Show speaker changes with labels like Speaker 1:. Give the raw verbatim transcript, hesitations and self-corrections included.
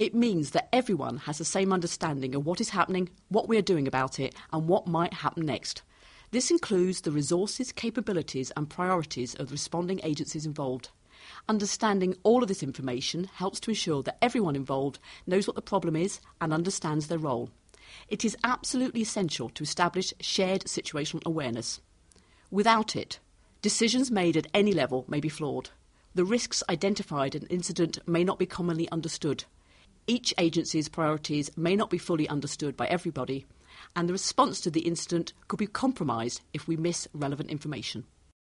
Speaker 1: It means that everyone has the same understanding of what is happening, what we are doing about it, and what might happen next. This includes the resources, capabilities and priorities of the responding agencies involved. Understanding all of this information helps to ensure that everyone involved knows what the problem is and understands their role. It is absolutely essential to establish shared situational awareness. Without it, decisions made at any level may be flawed. The risks identified in an incident may not be commonly understood. Each agency's priorities may not be fully understood by everybody, and the response to the incident could be compromised if we miss relevant information.